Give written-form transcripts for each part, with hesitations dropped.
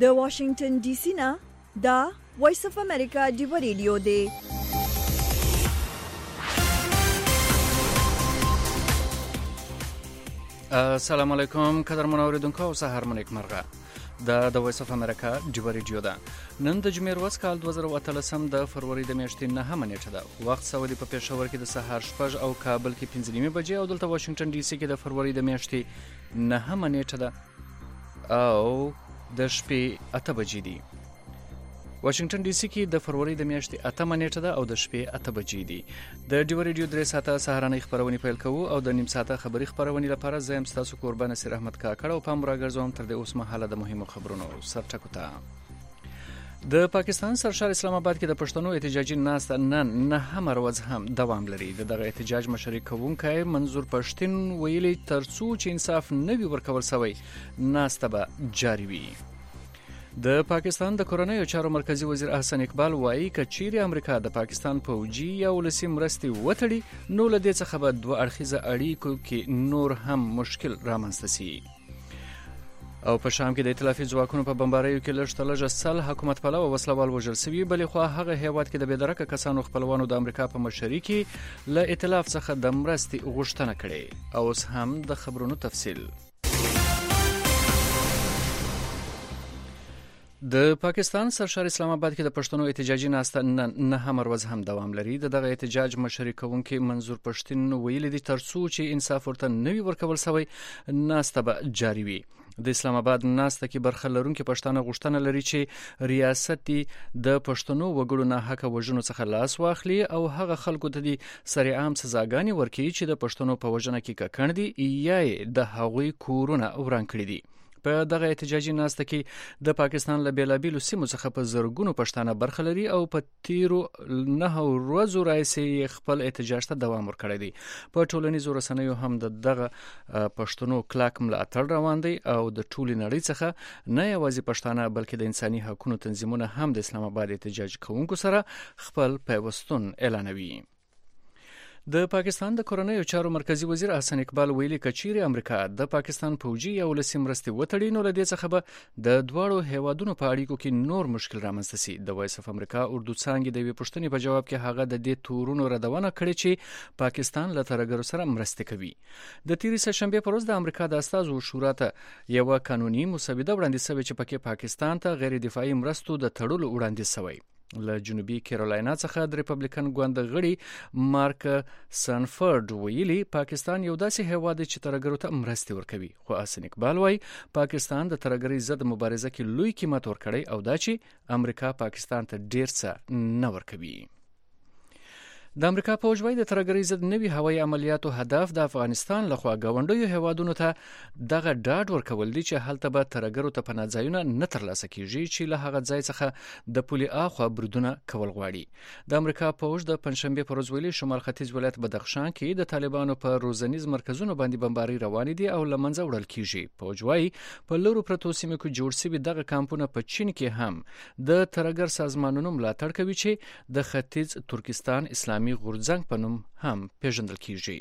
د واشنگټن ډي سي نه دا وایس اف امریکا دی ریډیو دی. السلام علیکم قدرمن اوریدونکو او سهار مو نیکمرغه. د وایس اف امریکا دی ریډیو ده. نن د جمعې ورځ کال 2013 د فروری د میاشتې 9 نیټه ده. وخت سعودي په پېښور کې د سهار 6 او کابل کې 5 بجې او دلته واشنگټن ډي سي کې د فروری د میاشتې 9 نیټه ده او د شپې 8 بجې دي. واشنگټن ډي سي کې د فروری د میاشتې 8 نیټه ده او د شپې 8 بجې دي. د ډیو ریډیو 3 ساعته سهارنۍ خبرونه پیل کوو او د نیم ساعته خبري خبرونه لپاره زم تاسو قربان نصیر احمد کاکړ او پام راګرځوم تر د اوس مهاله د مهمو خبرونو سرټکو ته. د پاکستان سرشار اسلام آباد کې د پښتنو احتجاجي ناسته نن 9 ورځ هم دوام لري. دغه احتجاج مشري کوونکی منظور پښتين ویلي ترڅو چې انصاف نه وي ورکول شوی ناسته به جاری وي. د پاکستان د کورنیو چارو مرکزی وزیر احسن اقبال وایي چې چیرې امریکا د پاکستان پوجي یا ولسی مرستي وټړي نو له دې څخه به دوه اړخیزه اړیکو کې نور هم مشکل رامنځته شي. او په شام کې د ائتلافي ځواکونو په بمباریو کې لږ سل حکومت پلوه وسلوال وژل شوي، بلې خو هغه هیواد کې د بېدرکه کسانو خپلوانو د امریکا په مشرۍ کې له ائتلاف څخه د مرستې غوښتنه کړې. او اوس هم د خبرونو تفصیل. د پاکستان سرشار اسلام آباد کې د پښتنو احتجاجي ناسته نن 9 ورځ هم دوام لري. دغه احتجاج مشري کوونکی منظور پښتين ویلي دي ترڅو چې انصاف ورته نوي ورکول شوی ناسته به جاری وي. د اسلام آباد ناسته کې برخه لرونکي پښتانه غوښتنه لري چې ریاست د پښتنو وګړو نه حق وژنو څخه لاس واخلي او هغه خلکو ته د سریعام سزاګانې ورکړي چې د پښتنو په وژنه کې ککړ دي یا د هغوی کورونه وران کړي دي. په دغه احتجاجي ناسته کې د پاکستان له بیلابیلو سیمو څخه په زرګونو پښتانه برخه لري او په تیرو 9 ورځو راځي خپل احتجاج ته دوام ورکړی دی. په ټولنیزو رسنیو هم دغه پښتنو کلاک ملاتړ روان دی او د ټولې نړۍ څخه نه یوازې پښتانه بلکې د انساني حقوقو تنظیمونه هم د اسلام آباد احتجاج کوونکو سره خپل پیوستون اعلانوي. د پاکستان د کورنیو چارو مرکزی وزیر احسن اقبال ویلي چې چیرې امریکا د پاکستان پوجي یا ولسی مرستي وټړي نو له دې څخه به د دواړو هیوادونو په اړیکو کې نور مشکل رامنځته شي. د وایس اف امریکا اردو څانګې د وی پښتنې په جواب کې هغه د دې تورونو ردونه کړې چې پاکستان له ترګرو سره مرسته کوي. د تیرې سهشنبه پر ورځ د امریکا د استازو شورا ته یو قانوني مسوده وړاندې شوې چې پکې پاکستان ته غیر دفاعي مرستو د تړلو وړاندې شوی. له جنوبي کیرولینا څخه د ریپبلیکن ګوند غړي مارک سانفورد ویلي پاکستان یو داسې هیواد چې ترګرو ته مرستې ورکوي، خو احسن اقبال وايي پاکستان د ترګرۍ ضد مبارزه کې لوی قیمت ورکړي او دا چې امریکا پاکستان ته ډیر څه نه ورکوي. د امریکا پوځ وايي د ترګرۍ ضد نوي هوایي عملیاتو هدف د افغانستان لخوا ګاونډیو هیوادونو ته دغه ډاډ ورکول دي چې هلته به ترګرو ته پناه ځایونه نه ترلاسه کیږي چې له هغه ځای څخه د پولي اخوا برودونه کول غواړي. د امریکا پوځ د پنځشنبه پر ورځ ویلي شمال ختیځ ولایت بدخشان کې د طالبانو په روزنیز مرکزونو باندې بمباري روان دي او لمنځه وړل کیږي. پوځ وايي په لورو پرتو سیمو کې جوړ شوي دغه کمپونه په چین کې هم د ترګر سازمانونو ملاتړ کوي چې د ختیځ ترکستان اسلامي غورځنګ په نوم هم پیژندل کیږي.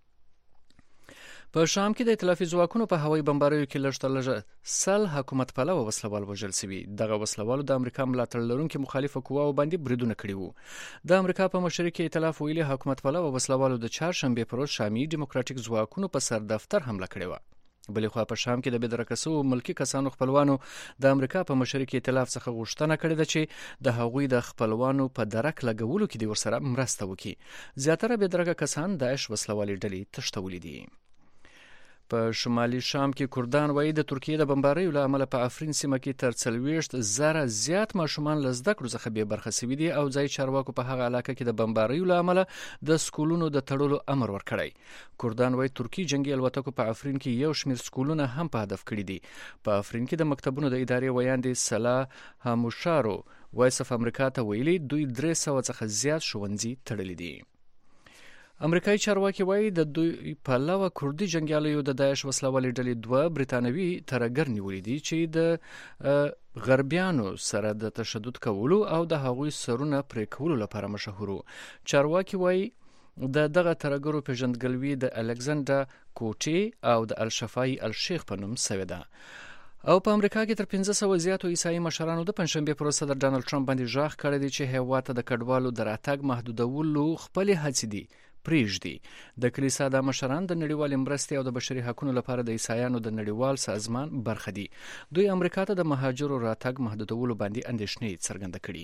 په شام کې د ائتلافي ځواکونو په هوایي بمباریو کې لږ سل حکومت پلوه وسلوال وژل شوي. دغه وسلوالو د امریکا ملاتړ لرونکي مخالفه قواو باندې بریدونه کړي وو. د امریکا په مشرۍ کې ائتلاف ویلي حکومت پلوه وسلوالو د چهارشنبه پر ورځ شامي ډیموکراټیک ځواکونو په سر دفتر حمله کړې و. بلې خو په شام کې د بېدرکسو ملکی کسانو خپلوانو د امریکا په مشرۍ کې ائتلاف څخه غوښتنه کړې ده چې د هغوی د خپلوانو په درک لګولو کې د ورسره مرسته وکړي. زیاتره بېدرکه کسان داعش وسلوالي ډلې تښتولي دي. په شمالي شام کې کردان وایي د ترکیې د بمباریو له امله په افرین سیمه کې تر 40,000 زیات ماشومان له زده کړو څخه بې برخه شوي دي او ځایي چارواکو په هغه علاقه کې د بمباریو له امله د سکولونو د تړلو امر ورکړی. کردان وایي ترکی جنگي الوتکو په افرین کې یو شمېر سکولونه هم په هدف کړي دي. په افرین کې د مکتبونو د ادارې ویاندې سلا هموشارو وایس اف امریکا ته ویلي دوی 300 څخه زیات ښوونځي تړلي دي. امریکایي چارواکي وایي د دوی پلوه کردي جنګیالیو د داعش وسلوالې ډلې 2 برتانوي ترګر نیولې دي چې د غربیانو سره د تشدد کولو او د هغوی سرونه پرې کولو لپاره مشهور. چارواکي وایي دغه ترګرو پیژندګلوي د الکساندر کوټي او د الشفای الشیخ په نوم شوې ده. او په امریکا کې تر 1500 زیاتو عیسائی مشرانو د پنځشنبه پر ورځ صدر ډانلډ ټرمپ باندې ژغ کړی دی چې هیواد ته د کډوالو د راتګ محدودولو خپل هڅې دي پریږدي. د کلیسا د مشران د نړیوال مرستې او د بشري حقوقو لپاره د عیسایانو د نړیوال سازمان برخه دي. دوی امریکا ته د مهاجرو راتګ محدودولو باندې اندېښنې څرګنده کړي.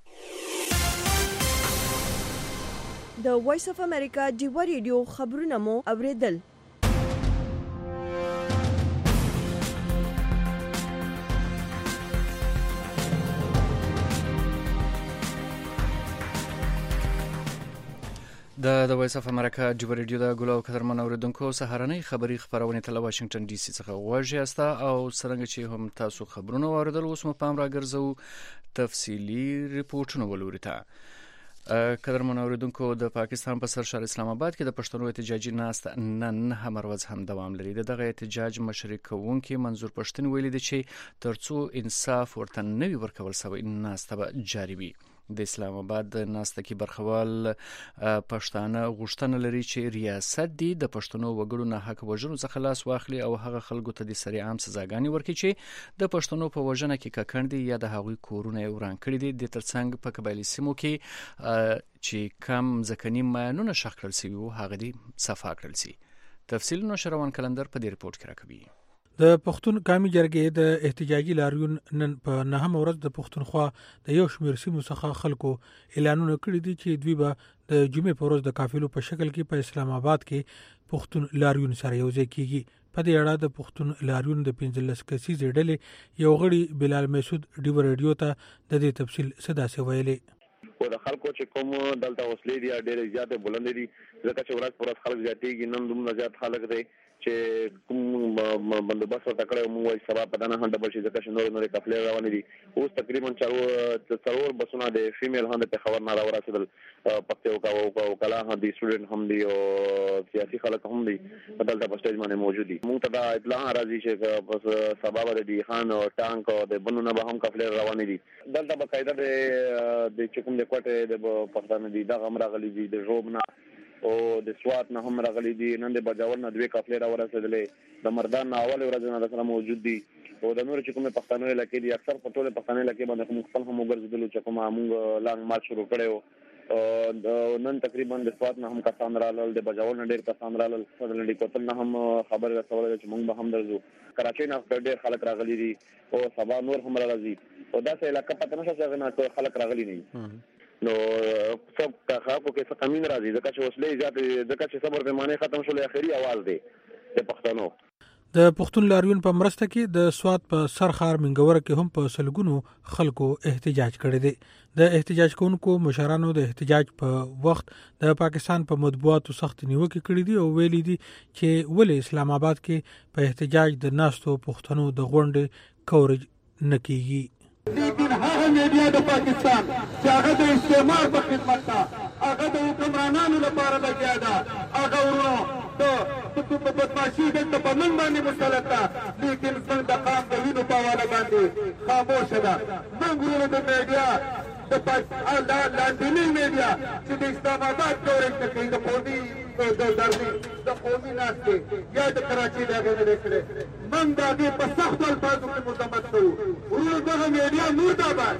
د وایس اف امریکا ډیوا ریډیو خبرونه مو اوریدل. د وایس اف امریکا ډیوا ریډیو د ګلو قدرمن اوریدونکو سهارنۍ خبری خبرونه تل واشنگټن ډي سي څخه غواړي استا او څنګه چې هم تاسو خبرونه اوریدل اوس مو پام راګرځو تفصيلي ریپورتونه ولورته. قدرمن اوریدونکو د پاکستان په سرشار اسلام آباد کې د پښتنو احتجاجي ناست نن هم ورځ هم دوام لري. دغه احتجاج مشري کوونکي منظور پښتون ویلي دی چې ترڅو انصاف ورته نوي ورکول شوی ناست به جاری وي. د اسلام آباد د ناست کې برخوال پښتانه غوښتنه لري چې ریاست دی د پښتنو وګړو نه حق وژنو څخه لاس واخلي او هغه خلکو ته د سری عام سزاګانې ورکړي چې د پښتنو په وژنه کې ککړ دي یا د هغوی کورونه وران کړي دي. د ترڅنګ په قبایلی سیمو کې چې کم ځکنی ماینونه شخ کړل شي او هغه دي صفا کړل شي. تفصیل نو شروان کلندر په دې ریپورت کې راکوي. د پښتون قومي جرګې د احتجاجي لاریون نن په 9 ورځ د پښتونخوا د یو شمېر سیمو څخه خلکو اعلانونه کړي دي چې دوی به د جمعې په ورځ د قافلو په شکل کې په اسلام آباد کې پښتون لاریون سره یوځای کیږي. په دې اړه د پښتون لاریون د 15 کسیزې ډلې یو غړي بلال مسعود ډیوا ریډیو ته د دې تفصیل صدا سي ویلي. او د خلکو چې کوم دلته وسلې دي ډېر زیاتې بلند دي ځکه چې ورځ پر ورځ خلک زیاتېږي. نن دومره زیات خلک دي چې کوم بندوبست تکړه مو سبا پدانه هند بشي ځکه چې نور کفلې روان دي. اوس تقریبا څلور بسونه د فیمیل هند په خبر نه راورسېدل. پکته او کلا هندي سټوډنټ هم دي او سیاسي خلک هم دي دلته په سټیج باندې موجود دي. موږ ته دا اطلاع راځي چې سبا د خان او ټانک او د بنونه به هم کفلې روان دي. دلته په قاعده د چکم د کوټه د پښتانه دي د غم راغلي دي د روبنا او د سوات نه هم راغلي دي. نن د بجاور نه دوی کفلې راورسېدلې. د مردان اول ورځ نه سره موجود دي او د نور چې کومه پښتانه علاقې دي اکثر په ټوله پښتانه علاقې باندې کوم خپل هم وګرځیدل چې کومه موږ لانګ مارچ شروع کړو. نن تقریبا د سوات نه هم کسان رالل د بجاور نه ډېر کسان رالل د کوتل نه هم خبر رسول چې موږ به هم درځو. کراچۍ نه ډېر خلک راغلي دي او سبا نور هم راځي او دا څه علاقې پته نشي چې نه ټول خلک راغلي نه نو څوک خافو کې څه کمین راځي ځکه چې وسلې زیات ځکه چې صبر پیمانه ختم شول. اخري आवाज دی د پښتنو. د پښتون لاریون په مرسته کې د سوات په سرخار منګوره کې هم په سلګونو خلکو احتجاج کړی دی. د احتجاج کوونکو مشرانو د احتجاج په وخت د پاکستان په مطبوعاتو سخت نیوکه کړې دي او ویلي دي چې ولې اسلام آباد کې په احتجاج د ناستو پښتنو د غونډې کورج نکېږي. لیکن هغه میډیا د پاکستان چې هغه د استعمار په خدمت ده هغه د حکمرانانو لپاره لګیا ده هغه ورو د بدمعشي دلته په نن باندې مسلط ده لیکن څنګه د قام د وینو په حواله باندې خاموشه ده. موږ ورو د میډیا د پاکستان لاندنی میډیا چې د اسلام آباد کورج کوي د قومي د قومي ناستې یا د کراچۍ د هغې نه دی کړی. موږ د هغې په سختو الفاظو کې مذمت کوو. ورور دغه میډیا مرداباد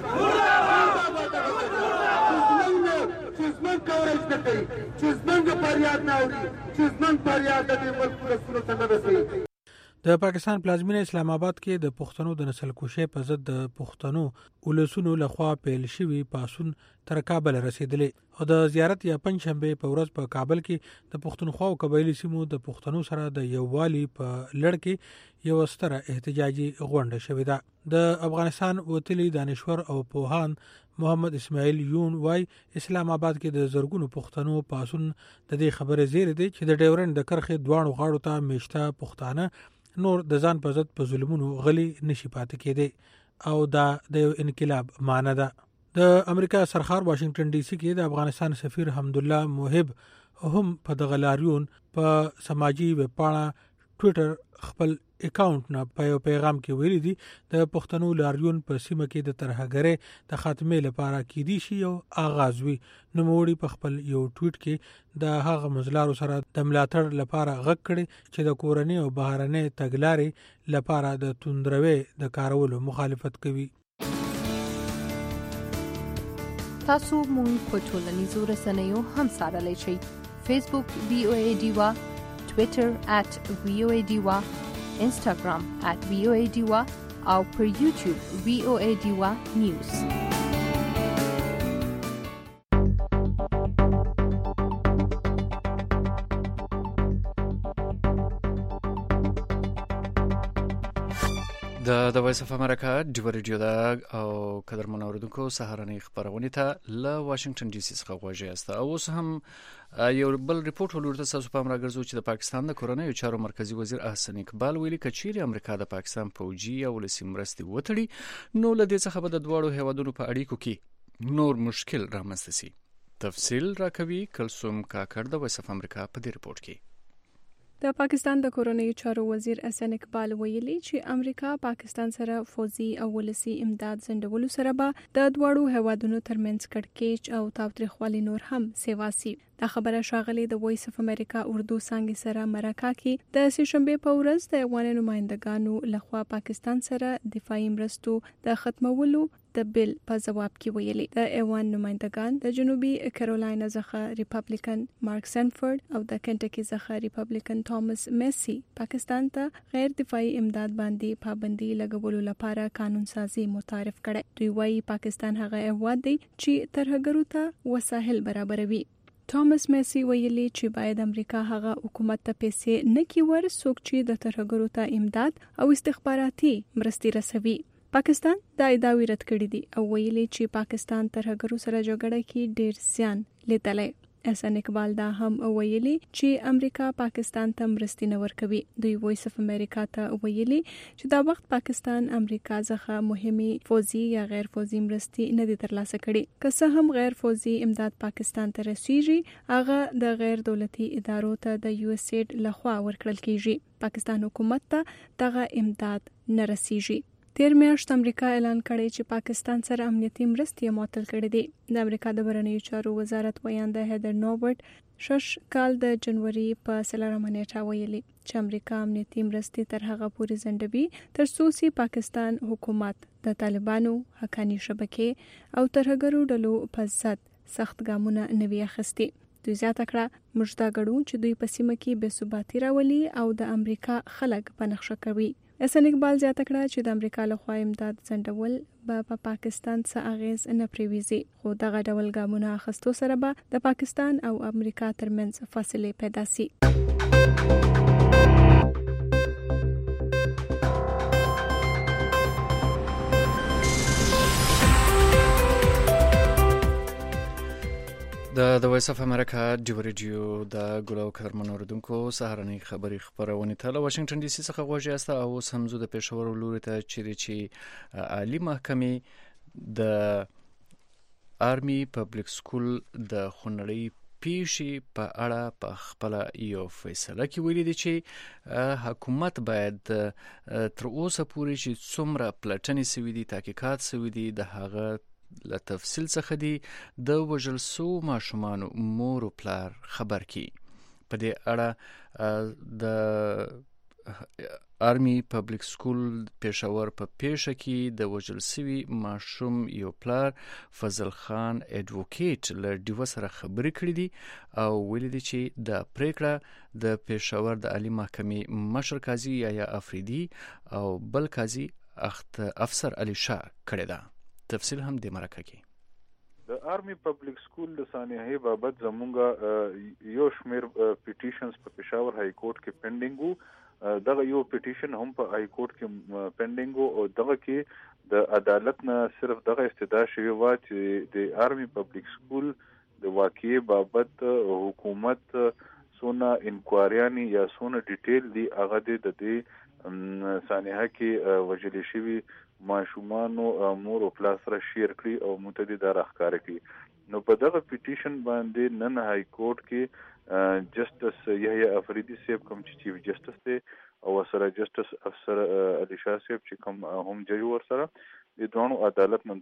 چې زموږ کورج نه کوي چې زموږ فریاد نه اوري چې زموږ فریاد د دې ملک رسولو ته نه رسوي. د پاکستان پلازمینه اسلام آباد کې د پښتنو د نسل کوشۍ په ضد د پښتنو ولسونو لخوا پیل شوی پاسون تر کابل رسیدلی او د زیارت یا پنځشنبه په ورځ په کابل کې د پښتونخوا او قبایلی سیمو د پښتنو سره د یووالي په لړ کې یو ستره احتجاجي غونډه شوې ده. د افغانستان وتلی دانشور او پوهان محمد اسماعیل یون وای اسلام آباد کې د زرګونو پښتنو پاسون د دې خبره زیری دی چې د ډیورند د کرخې دوانو غاړو ته میشته پښتانه نور د ځان په ضد په ظلمونو غلي نشي پاتې کېدی او دا د انقلاب معنی ده. د امریکا سرخار واشنگټن ډي سي کې د افغانستان سفیر حمدالله موهب هم په دغه لاریون په سماجی وپاڼه ټوئیټر خپل اکاونټ نه په یو پیغام کې ویلي دي د پښتنو لاریون په سیمه کې د ترهګرۍ د خاتمې لپاره کېدی شي او آغاز وي. نوموړي په خپل یو ټویټ کې د هغه مزلارو سره د ملاتړ لپاره غږ کړی چې د کورنۍ او بهرنۍ تګلارې لپاره د توندروي د کارولو مخالفت کوي. تاسو مونږ په ټولنیزو رسنیو هم څارلی شئ. فیسبوک VOA ډیوا، ټویټر @VOA ډیوا، انسټاګرام @VOA ډیوا او پر یوټیوب VOA ډیوا نیوز. د وایس اف امریکا ډیو ریډیو دا او قدر منوردونکو سهارنۍ خبرونه ته له واشنگټن ډي سي څخه غواړي است. او اوس هم یو بل ریپورت ولورته تاسو په امر راګرځو چې د پاکستان د کورنۍ چارو مرکزی وزیر احسن اقبال ویلي کچيري امریکا د پاکستان فوجي او ولسی مرستي وټړي نو له دې څخه به د دوړو هیوادونو په اړیکو کې نور مشکل رامنځته شي. تفصیل راکوي کلثوم کاکړ د وایس اف امریکا په دې ریپورت کې. د پاکستان د کورنۍ چارو وزیر احسن اقبال ویلي چې امریکا پاکستان سره فوجي او ولسی امداد زندولو سره به د دوړو هوادونو ترمنځ کړکېچ او تاوتریخوالي نور هم سیواسي. دا خبره شاغلي د وایس اف امریکا اردو څنګه سره مرکه کې د سشنبه په ورځ د افغان نمائندګانو لخوا پاکستان سره دفاعي مرستو د ختمولو د بل په جواب کې ویلي. د ایوان نمائندگان د جنوبي کیرولاینا څخه ریپبلیکن مارک سنفورد او د کنټکی څخه ریپبلیکن توماس میسی پاکستان ته غیر دفاعي امداد باندې پابندي لګولو لپاره قانون سازي متعارف کړي. دوی وايي پاکستان هغه هیواد دی چې ترهګرو ته وسایل برابروي. توماس میسی ویلي چې باید امریکا هغه حکومت ته پیسې نه کی ورسوک چې د ترهګرو ته امداد او استخباراتي مرستي رسوي. پاکستان دا ادعاوې رد کړې دي او ویلي چې پاکستان ترهګرو سره جګړه کې ډېر زیان لیدلی. احسن اقبال دا هم ویلي چې امریکا پاکستان ته مرستي نه ورکوي. دوی وایس اف امریکا ته ویلي چې دا وخت پاکستان امریکا څخه مهمه فوجي یا غیر فوجي مرستي نه دي ترلاسه کړي. که څه هم غیر فوجي امداد پاکستان ته رسیږي هغه د غیر دولتي ادارو ته د USAID لخوا ورکړل کیږي. پاکستان حکومت ته دغه امداد نه رسیږي. تیر میاشت امریکا اعلان کړی چې پاکستان سره امنیتي مرستې معطل کړې دي. د امریکا د بهرنیو چارو وزارت ویانده هیدر نوبرټ 6 کال د جنوري په 4 نیټه ویلي چې امریکا امنیتي مرستې تر هغه پورې ځنډوي تر څو چې پاکستان حکومت د طالبانو حقاني شبکې او ترهګرو ډلو په ضد سخت ګامونه نه وي اخیستي. دوی زیاته کړه موږ دا ګڼو چې دوی په سیمه کې بې ثباتي راولي او د امریکا خلک په نقشه کوي. احسن اقبال زیاته کړه چې د امریکا لخوا امداد ځنډول په پاکستان څخه اغیز نه پریويزي خو دغه ډول ګامونه اخیستو سره به د پاکستان او امریکا ترمنځ فاصله پیدا شي. د وایس اف امریکا ډیو ریډیو د ګلو قدر منوردونکو سهارنۍ خبري خبرونه ته له واشنگټن ډي سي څخه غواړي است او سمزو د پېښور لوري ته چې عالی محکمې د آرمي پبلک سکول د خونړۍ پیښې په اړه په خپل یو فیصله کې ویلي دي چې حکومت باید تر اوسه پورې چې څومره پلټنې سوي دي تحقیقات سوي دي د هغه له تفصیل څخه دی د وژل سو ماشومان مور او پلار خبر کی. په دې اړه د آرمي پبلک سکول پېښور په پیښه کې د وژل سوي ماشوم یو پلار فضل خان اډوکیټ له ډیو سره خبرې کړې دي او ویلي دي چې د پریکړه د پېښور د عالی محکمې مشر قاضي یا افریدي او بل قاضي افسر علي شاه کړی ده. تفصیل هم د مرکه کې د آرمي پبلک سکول د سانحې بابت زمونږ یو شمیر پیټیشنز په پېښور های کورټ کې پینډینګ وو. دغه یو پیټیشن هم په های کورټ کې پینډینګ وو او دغه کې د عدالت نه صرف دغه استدعا شوی و چې د آرمي پبلک سکول د واقعي بابت حکومت سونه انکوایریانی یا سونه ډیټیل دی هغه د دې سانحه کې وجل شوی ماشومانو مور او پلار سره شیر کړی او متعدد راخکار کړي. نو په دغه پیټیشن باندې نن های کورټ کې جسټس یحیی افریدی صاحب کوم چې چیف جسټس دی او سره جسټس افسر علي شاه صاحب چې کوم هم جج ور سره د دوه عدالت نه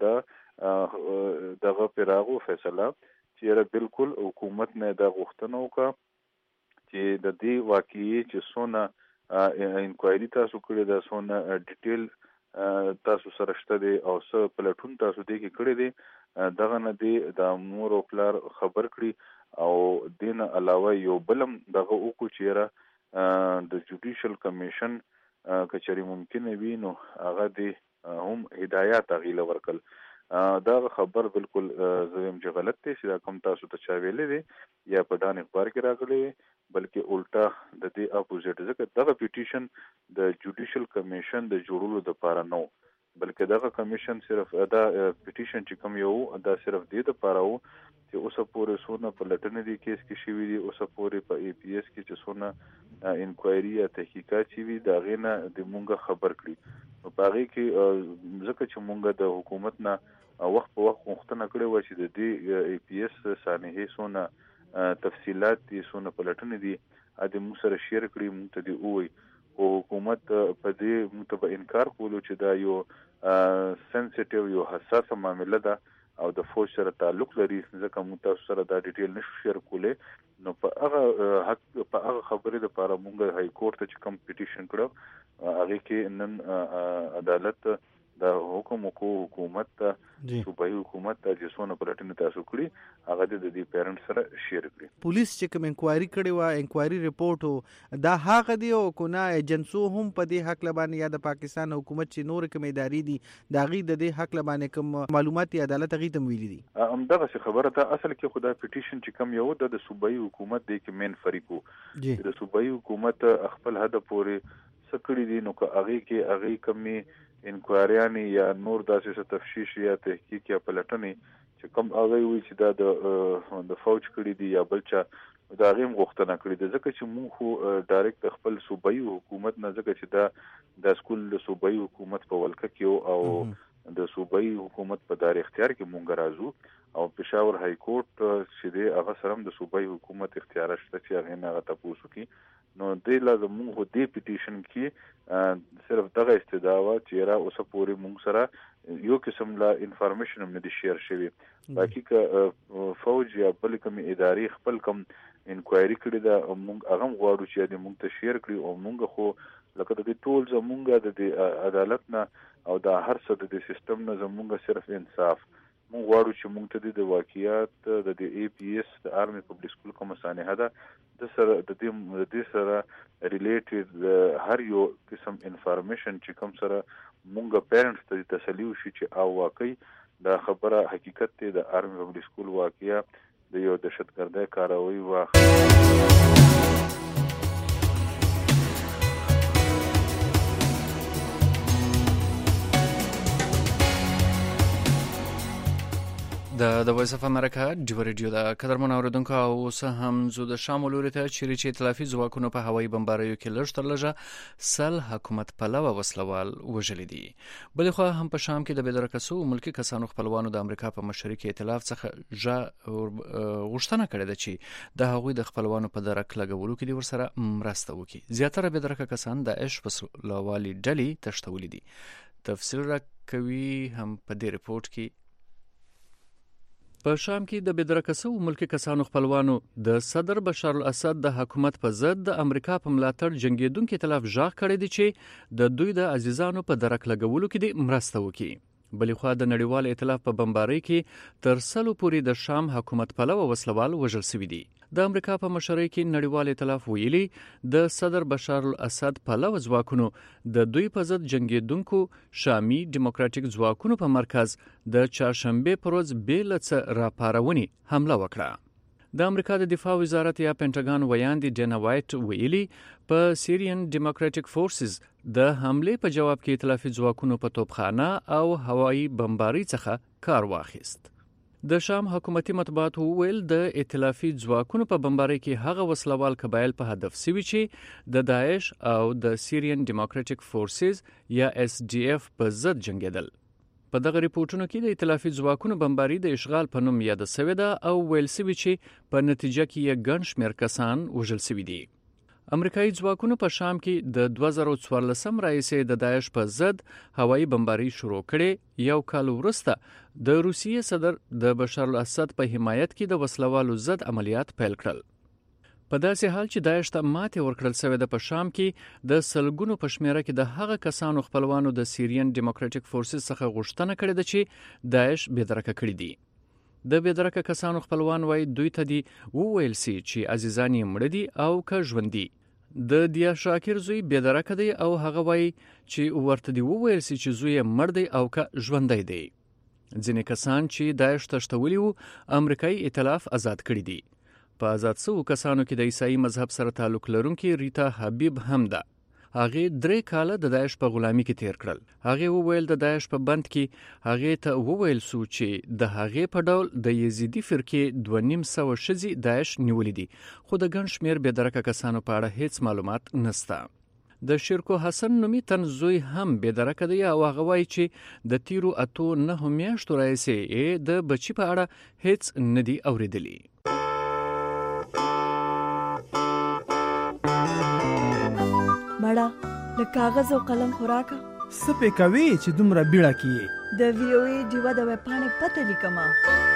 دغه پیراغو فیصله چې بالکل حکومت نه د غوښتنو کا چې د دې واقعي چې سونه انکوایري تاسو کړی دا سونه ډیټیل تاسو سره شته دي او څه پلاتون تاسو دې کې کړی دي دغه نه دی د مور او پلار خبر کړی او دین علاوه یو بلم دغه وکړو چې د جوډیشل کمیشن کچري ممکن وي نو هغه دی هم هدایات غیله ورکل دا خبر بالکل زم چې غلط دی چې دا کوم تاسو ته چا ویلې دي یا په دان اخبار کې راغلي بلکې الټا د دې اپوزیټ ځکه دغه پیټیشن د جوډیشل کمیشن د جوړولو لپاره نو بلکې دغه کمیشن صرف دا پیټیشن چې کوم یو دا صرف دې لپاره وو چې اوسه پورې سونه په لټنې دی کیس کې شوی دی اوسه پورې په ای پی ایس کې چې سونه انکوایري یا تحقیقات چې وی دا غینه د مونږه خبر کړي نو باغې کې ځکه چې مونږه د حکومت نه وخت په وخت غوښتنه کړې و چې د دې ای پی ایس سانحې سونه تفصيلات دي سونه په لټنې دي ا دې موږ سره شیر کړی مونږ ته دی وای او حکومت په دې متبع انکار کولو چې دا یو سنسټیو یو حساسه معاملې ده او د فوج سره تعلق لري ځکه موږ تاسو سره دا ډیټیل نشو شیر کولای نو په هغه حق په هغه خبرې لپاره موږ هاي کورټ ته چې کوم پیټیشن کړو هغه کې نن عدالت د حکومت ته صوبایي حکومت ته چې څونه پلټنې تاسو کړی هغه د دې پیرنټ سره شیر کړی پولیس چې کوم انکوایري کړي وا انکوایري ریپورت دا هغه دی او کونه ایجنسو هم په دې حق لبانې یا د پاکستان حکومت چې نور کوم اداري دي دا غي د دې حق لبانې کوم معلومات عدالت غي تم ویلي دي همدغه خبره ته اصل کې خدای پیټیشن چې کوم یو د صوبایي حکومت دی کې مین فریقو د صوبایي حکومت خپل هدف پورې سکړي دي نو که هغه کې هغه کمی انکوایریانی یا نور داسې تفتیش یا تحقیق یا پلټنې چې کوم هغه وی چې د فوج کړي دي یا بلچا دا غیم غوښتنه کړي دي ځکه چې موږ خو ډایرکټ خپل صوبایي حکومت نه ځکه چې د سکول د صوبایي حکومت په ولکه کې او د صوبایي حکومت په دار اختیار کې مونږ راځو او پېښور های کورټ چې دی هغه سره د صوبایي حکومت اختیار شته چې هغه نه تاسو کې نو د لازم موږ د پیټیشن کې صرف دغه استدعا چې را اوسه پوری موږ سره یو قسم لا انفارمیشن هم نه شیر شوی باقي که فوج یا بل کوم اداري خپل کوم انکوایري کړی دا موږ هغه غواړو چې د موږ ته شیر کړی او موږ خو لکه د ټول زمونږ د عدالت نه او د هر څه د سیستم نه زمونږ صرف انصاف موږ غواړو چې موږ ته د واقعیات د ای پی ایس د آرمي پبلک سکول کوم سانحه ده د سره د دې سره ریلیټډ هر یو قسم انفارمیشن چې کوم سره موږ پیرنټس ته تسلی وشي چې او واقعي دا خبره حقیقت دی د آرمي پبلک سکول واقعیا د یو دهشتګردۍ کاروي واخ د وایس اف امریکا ډیو ریډیو د قدرمن اوریدونکو او سه هم زو د شامل ورته چې ائتلافي ځواکونو په هوایي بمباریو کې لږ تر لږه سل حکومت پلوه وسلوال وژل دي بل خو هم په شام کې د بدرکسو ملکی کسانو خپلوانو د امریکا په مشرک ائتلاف څخه غوښتنه کړې ده چې د هغوی د خپلوانو په درک لګولو کې ورسره مرسته وکړي زیاتره بدرکه کسان د عش وسلوالي ډلې تشتول دي تفصیل راکوي هم په دې ریپورت کې په شام کې د بدرکسو ملکی کسانو خپلوانو د صدر بشار الاسد د حکومت په ضد د امریکا په ملاتړ جنگیدونکو ائتلاف ژغ کړی دی چې د دوی د عزیزانو په درک لګولو کې د مرسته وکړي بلې خو د نړیوال ائتلاف په بمباری کې تر سلو پورې د شام حکومت پلوه وسلوال وژل شوي دي د امریکا په مشرۍ کې نړیوال ائتلاف ویلي د صدر بشار الاسد پلوه ځواکونو د دوی په ضد جنگیدونکو شامي ډیموکراټیک ځواکونو په مرکز د چهارشنبه پر ورځ بیلڅ راپارونی حمله وکړه د امریکا د دفاع وزارت یا پینټاګان ویاندې ډینا وایټ ویلي په سیریان ډیموکراټیک فورسز د حمله په جواب کې ائتلافي ځواکونو په توپخانه او هوایي بمباری څخه کار واخیست د شام حکومتي مطبوعات ویل د ائتلافي ځواکونو په بمباری کې هغه وسلوال قبایل په هدف سوي چې د داعش او د سیریان ډیموکراټیک فورسز یا اس ډي اف په ضد جنگیدل په دغه ریپورتونو کې د ائتلافي ځواکونو بمباری د اشغال په نوم یاد شوی ده او ویل شوی چې په نتیجه کې یې ګڼ شمېر کسان وژل شوي دي امریکایي ځواکونو په شام کې د 2014 راهیسې د داعش په ضد هوایي بمباري شروع کړې. یو کال وروسته د روسیې صدر د بشار الاسد په حمایت کې د وسلوالو ضد عملیات پیل کړل. په داسې حال چې داعش ته ماتې ورکړل شوې ده، په شام کې د سلګونو په شمیره کې د هغه کسانو خپلوانو د سیریان ډیموکراټیک فورسز څخه غوښتنه کړې ده چې داعش بېدرکه کړي دي. د بېدرکه کسانو خپلوان وایي دوی ته دي وویل سي چې عزیزان یې مړه دي او که ژوندي. د دیا شاکر زوی بېدرکه دی او هغه وایي چې ورته دی وویل سي چې زوی یې مړ دی او که ژوندی دی. ځینې کسان چې داعش تښتولي وو امریکایي ائتلاف آزاد کړي دي. په آزاد شوو کسانو کې د عیسائی مذهب سره تعلق لرونکي ریتا حبیب هم ده. هغه 3 کاله د داعش په غلامي کې تیر کړل. هغه وویل د داعش په بند کې هغه ته وویل سو چې د هغه په ډول د یزیدي فرقې 2.5 شذي داعش نیولې دي، خو د ګڼ شمیر بېدرکه کسانو په اړه هیڅ معلومات نشته. د شیرکو حسن نومي تنزوی هم بېدرکه دی او هغه وایي چې د تیرو 8 میاشتو راهیسې د بچی په اړه هیڅ ندي اوریدلی. مړه د کاغذ او قلم خوراکه سپې کوي چې دومره بیړه کیې. د VOA ډیوا د وپاڼې پته لیکمه.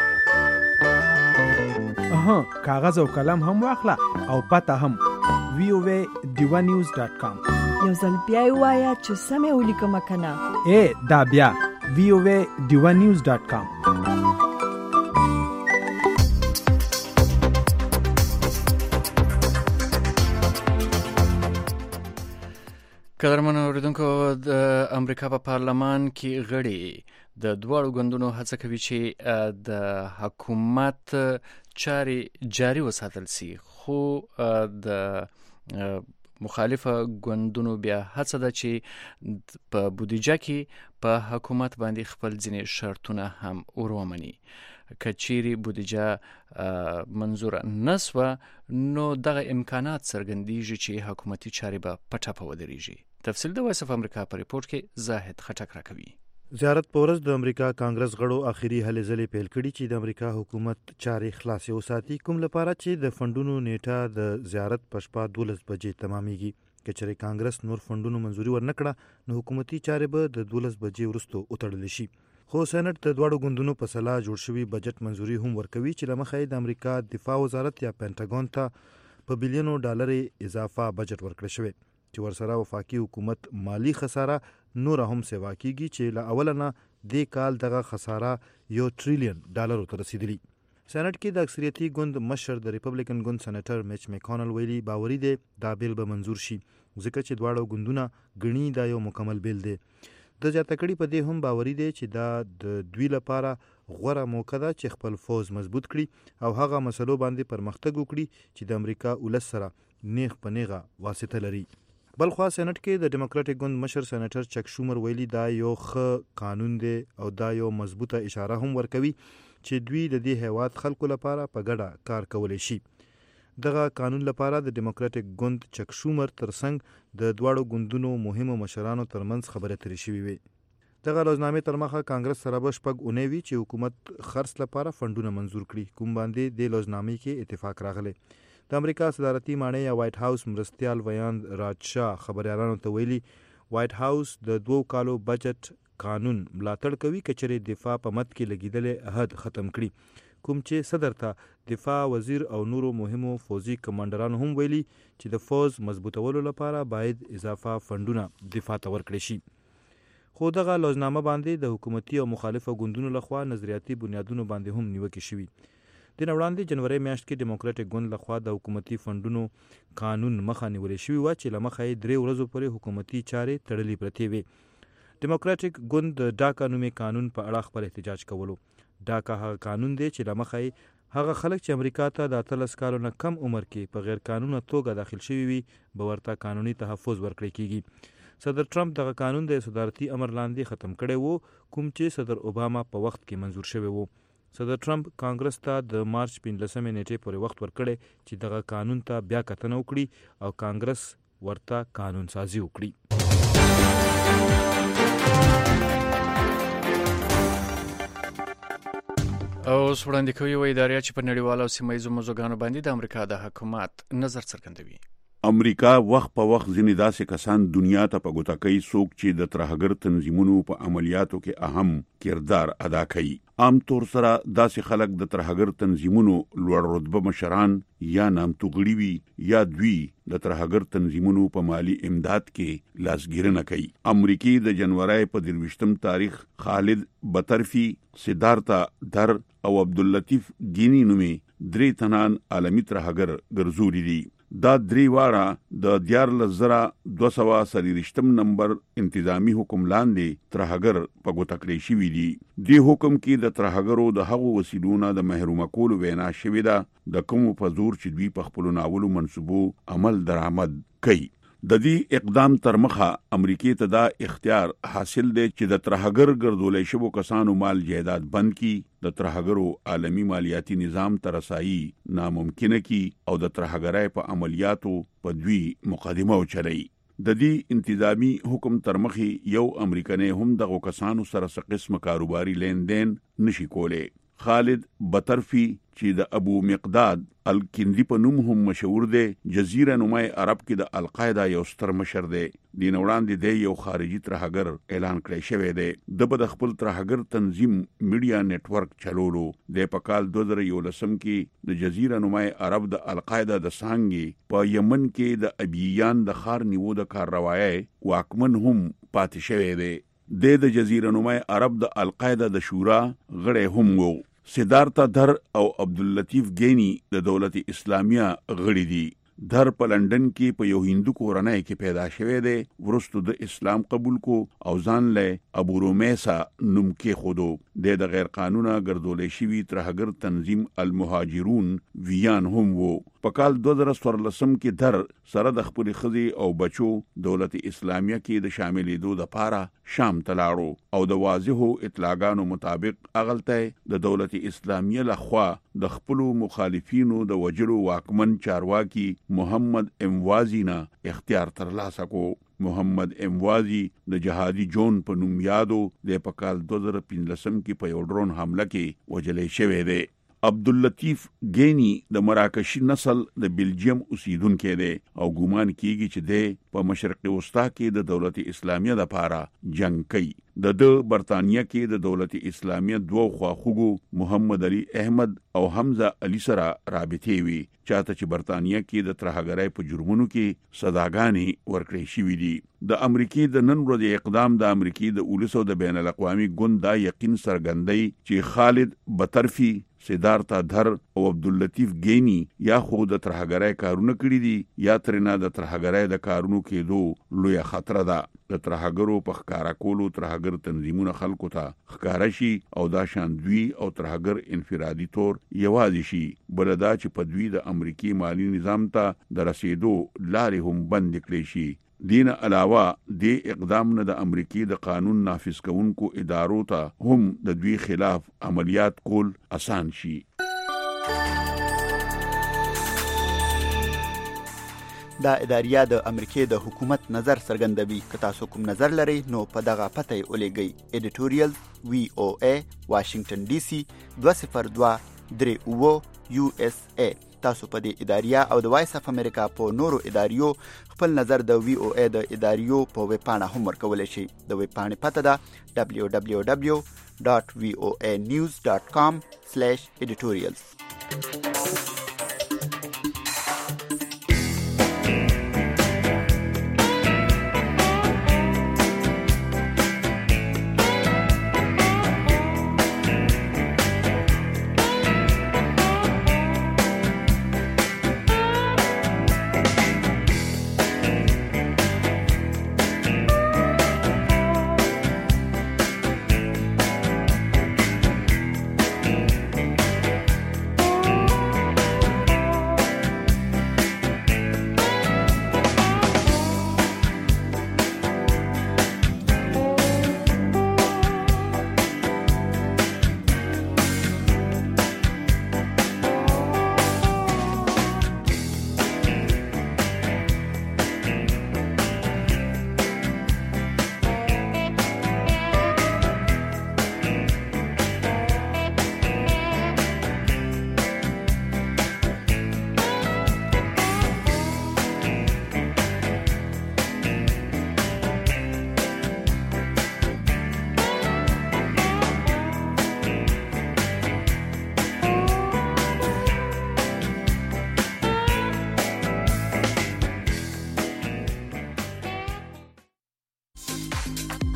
کاغذ او قلم هم واخله او پته هم voanews.com. یو ځل بیا وایا چې سمې ولیکم کنه. دا بیا voanews.com. قدرمنو اوریدونکو، د امریکا په پارلمان کې غړي د دواړو ګوندونو هڅه کوي چې د حکومت چارې جاري وساتل سي، خو د مخالفه ګوندونو بیا هڅه ده چې په بودیجه کې په حکومت باندې خپل ځینې شرطونه هم ورومني. کچيري بودیجه منظور نسوه نو دغه امکانات څرګندېږي چې حکومتي چارې به په ټپه ودرېږي. تفصیل د وایس اف امریکا په ریپورت کې زاهد خټک راکوي. زیارت پورز د امریکا کانګرس غړو اخیری هلې ځلې پیل کړي چې د امریکا حکومت چارې خلاصې وساتي، کوم لپاره چې د فندونو نیټه د زیارت په شپه 12 بجې تمامېږي. کچره کانګرس نور فندونو منځوري ورنکړه نو حکومتي چارې به د 12 بجې وروسته وتړل شي. خو سېنات د دواړو ګوندونو په صلاح جوړ شوی بجټ منځوري هم ورکوي چې لمخې د امریکا دفاع وزارت یا پینټاګون ته په بلینو ډالر اضافه بجټ ورکړل شوی چې ورسره وفاقي حکومت مالی خساره نور هم سیوا کیږي چې له اولنه د کال دغه خساره $1 ټریلیون ته رسیدلی. سېنات کې د اکثریتي ګوند مشر د ریپبلیکن ګوند سېنیټر میچ میکانل ویلي باوري دی دا بیل به منظور شي ځکه چې دواړو ګوندونه غني دا یو مکمل بیل دی. د جاتکړی په دې هم باوري دی چې دا د دوی لپاره غوره موقع ده چې خپل فوز مضبوط کړي او هغه مسلو باندې پرمختګ وکړي چې د امریکا ولس سره نیغ په نیغه واسطه لري. بل خوا سېنات کې د ډیموکراټیک ګوند مشر سېنیټر چک شومر ویلي دا یو ښه قانون دی او دا یو مضبوطه اشاره هم ورکوي چې دوی د دې هیواد خلکو لپاره په ګډه کار کولی شي. دغه قانون لپاره د ډیموکراټیک ګوند چک شومر ترڅنګ د دواړو ګوندونو مهمو مشرانو ترمنځ خبرې اترې شوې وي. دغه لوزنامې تر مخه کانګرس سره به شپږ اونۍ وي چې حکومت خرڅ لپاره فندونه منظور کړي، کوم باندې د لوزنامې کې اتفاق راغلی. د امریکا صدارتي ماڼۍ یا وایټ هاوس مرستیال ویان راجشا خبريالانو ته ویلي وایټ هاوس د 2 کالو بجټ قانون ملاتړ کوي کچره دفاع په مت کې لګیدل عہد ختم کړي، کوم چې صدر ته دفاع وزیر او نورو مهمو فوزي کمانډرانو هم ویلي چې د فوز مضبوطولو لپاره باید اضافه فندونه دفاع ته ورکړي شي. خو دغه لوزنامه باندې د حکومتي او مخالفه ګوندونو لخوا نظریاتي بنیادونو باندې هم نیوکه شوی. د وړاندې جنوري میاشت کې ډیموکراټیک ګوند لخوا د حکومتي فندونو قانون مخه نیولې شوی و چې لمخې 3 ورځې پورې حکومتي چارې تړلې پرتې وي. ډیموکراټیک ګوند د ډاکا نومي قانون په اړه خپل احتجاج کولو. ډاکا هغه قانون دی چې لمخې هغه خلک چې امریکا ته د 13 کالو نه کم عمر کې په غیر قانوني توګه داخل شوي وي به ورته قانوني تحفظ ورکړي کیږي. صدر ټرمپ دغه قانون د صدارتي امر لاندې ختم کړی وو کوم چې صدر اوباما په وخت کې منظور شوی وو. صدر ټرمپ کانګرس ته د مارچ 15 نیټې پورې وخت ورکړی چې دغه قانون ته بیا کتنه وکړي او کانګرس ورته قانون سازي وکړي. او وړاندې کوي و ادارې چې په نړیوالو او سیمه ییزو موضوعګانو باندې د امریکا د حکومت نظر څرګندوي. امریکا وخت په وخت ځینې داسې کسان دنیا ته په ګوته کوي څوک چې د ترهګر تنظیمونو په عملیاتو کې اهم کردار ادا کوي. عام طور سره داسې خلک د ترهګر تنظیمونو لوړ رتبه مشران یا نامتو غړي وي یا دوی د ترهګر تنظیمونو په مالی امداد کې لاسګیرنه کوي. امریکای د جنوري په 23 تاریخ خالد بطرفي، سدارتا در او عبداللطیف گینی نومي 3 تنان عالمی ترهګر ګرځولي دي. دا 3 واړه د 14240 نمبر انتظامی حکم لاندې ترهګر په ګوته کړی شوی دي. دی حکم کې د ترهګرو د هغو وسیلونو د محروم کولو وینا شوی ده د کوم په زور چې دوی په خپل ناولو منسوبو عمل درآمد کوي. د دې اقدام تر مخه امریکای ته دا اختیار حاصل دی چې د ترهګر ګرځولې شوو کسانو مال جایداد بند کی، د ترهګرو عالمی مالیاتی نظام ته رسایي ناممکنه کی او د ترهګرۍ په عملیاتو په دوی مقدمه وچلوي. د دې انتظامی حکم تر مخه یو امریکایي هم دغه کسانو سره څه قسم کاروباري لین دین نشي کوله. خالد بطرفي چې د ابو مقداد الکندی په نوم هم مشهور دی، جزیره نمای عرب کې د القاعده یو ستر مشر دی. دین وړاندې دی یو خارجي ترهګر اعلان کړی شوی دی. د خپل ترهګر تنظیم میډیا نتورک چلولو د په کال 2011 کې د جزیره نمای عرب د القاعده د سانګي په یمن کې د ابیان د خار نیو د کاروایی واکمن هم پاتې شوی دی. د جزیره نمای عرب د القاعده د شورا غړي هم وو. سدارتا در او عبداللطیف گینی د دولت اسلامیه غړي دي. در په لندن کې په یو هندو کورنۍ کې پیدا شوی دی. ورستو د اسلام قبول کو او ځان له ابو رومیسا نوم کې خودو. د غیر قانوني ګرځولې شوی ترهګر تنظیم المهاجرون ویان هم وو. په کال 2014 کې در سره د خپل خزي او بچو دولت اسلامیه کې د شاملېدو د پاره شام تلاړو او د واضحو اطلاعاتو مطابق اغلته د دولت اسلامیه لخوا د خپل مخالفینو د وجلو واکمن چارواکي محمد اموازی نه اختیار ترلاسه کو. محمد اموازی د جهادي جون په نوم یادو د په کال 2015 کې په یو ډرون حمله کې وجلې شوی دی. عبداللطیف گینی د مراکشي نسل د بلجیم اوسیدونکو دی او ګومان کیږي چې د په مشرق وسطا کې د دولت اسلامیه د پاره جنگ کوي. د برتانیه کې د دولت اسلامیه دوه خواخوږو محمد علي احمد او حمزه علي سره رابطې وي، چاته چې برتانیه کې د ترهګرۍ په جرمونو کې سزاګانې ورکړې شوې دي. د امریکای د نن ورځې اقدام د امریکای د اولسو د بین الاقوامي ګوند دا یقین سرګندوي چې خالد بطرفي، سدارتا در او عبداللطیف گینی یا خود د ترهګرۍ کارونه کړی دي یا ترنه د ترهګرۍ د کارونو کېدو لوی خطر ده. د ترهګرو په ښکارا کولو ترهګر تنظیمونه خلکو ته ښکارا شي او دا شان دوی او ترهګر انفرادي تور یوازې شي. بل دا چې په دوی د امریکای مالی نظام ته د رسیدو لارې هم بند کړي شي. دین علاوه د اقدام نه د امریکای د قانون نافذ کوونکو ادارو ته هم د دوی خلاف عملیات کول آسان شي. دا اداریه د امریکای د حکومت نظر څرګندوي. که تاسو کوم نظر لرئ نو په دغه پته یې ولېږئ. ایډیټوریال VOA واشنگټن DC 20238 USA. تاسو په دې اداریه او د وایس اف امریکا په نورو اداریو خپل نظر د VOA د اداریو په ویب پاڼه هم ورکولی شئ. د ویب پاڼې پته ده www.voanews.com/editorials.